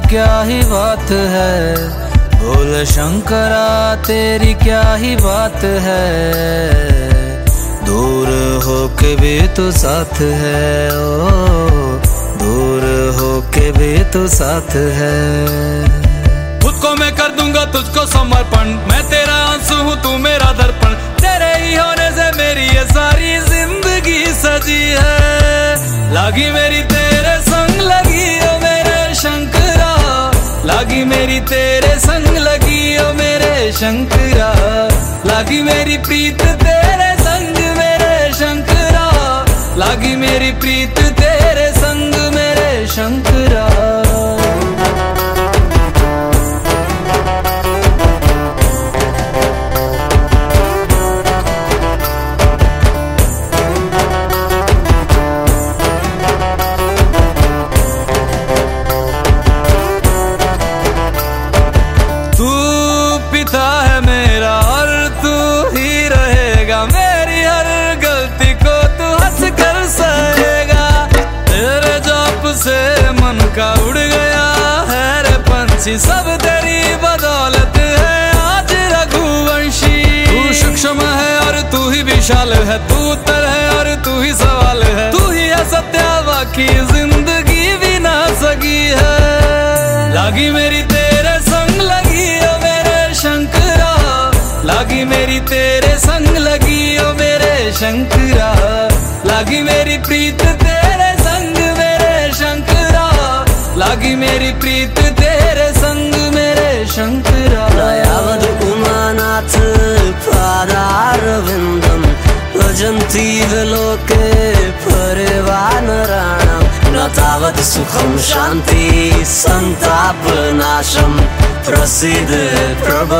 क्या ही बात है, बोल शंकरा तेरी क्या ही बात है। दूर होके भी तू साथ है, ओ दूर होके भी तू साथ है। खुद को मैं कर दूंगा तुझको समर्पण, मैं तेरा आंसू हूँ तू मेरा दर्पण। तेरे ही होने से मेरी ये सारी जिंदगी सजी है। लागी मेरी तेरे संग लगी ओ मेरे शंकरा, लागी मेरी तेरे संग लगी ओ मेरे शंकरा। लागी मेरी प्रीत तेरे संग मेरे शंकरा, लागी मेरी प्रीत तेरे संग मेरे शंकरा। है मेरा और तू ही रहेगा, मेरी हर गलती को तू हंस कर सहेगा। तेरे जाप से मन का उड़ गया है रे पंछी, सब तेरी बदौलत है आज रघुवंशी। तू सूक्ष्म है और तू ही विशाल है, तू उत्तर है और तू ही सवाल है। तू ही है सत्या बाकी जिंदगी भी ना सकी है। लागी मेरी तेरे संग लगी ओ मेरे शंकरा, लागी मेरी तेरे संग लगी ओ मेरे शंकरा। लागी मेरी प्रीत तेरे संग मेरे शंकरा, लागी मेरी प्रीत तेरे संग मेरे शंकरा। दयावद उमानाथ पादारविन्दं भजन्ति विलोके परिवानराणां। न तावत् सुखं शान्ति संतापनाशं, प्रसिद्ध प्रभो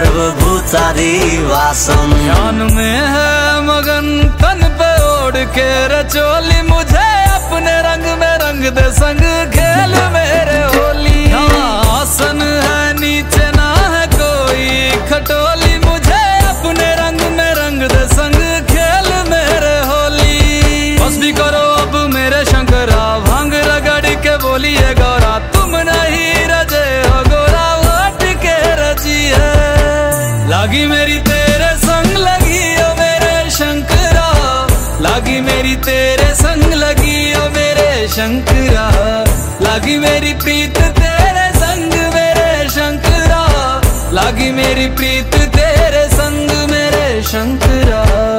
सर्वभूतादिवासम। ध्यान में है मगन तन पे ओढ़ के रचोली, मुझे अपने रंग में रंग दे संग खेल मेरे होली। आसन है नीचे ना है कोई खटोली, मुझे अपने रंग में रंग दे संग खेल मेरे होली। बस भी करो अब मेरे शंकरा, भांग रगड़ के बोलिए गौरा। तुम नहीं रजे हो गोरा वाट के रजी है। लागी मेरी तेरे संग लगी ओ मेरे शंकरा, लागी मेरी तेरे संग लगी ओ मेरे शंकरा। लागी मेरी प्रीत तेरे संग मेरे शंकरा, लागी मेरी प्रीत तेरे संग मेरे शंकरा।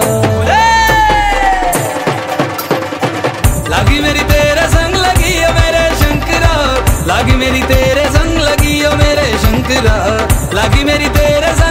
लागी मेरी तेरे संग लगी ओ मेरे शंकरा, लागी मेरी तेरे संग लगी ओ मेरे शंकरा। लागी मेरी तेरे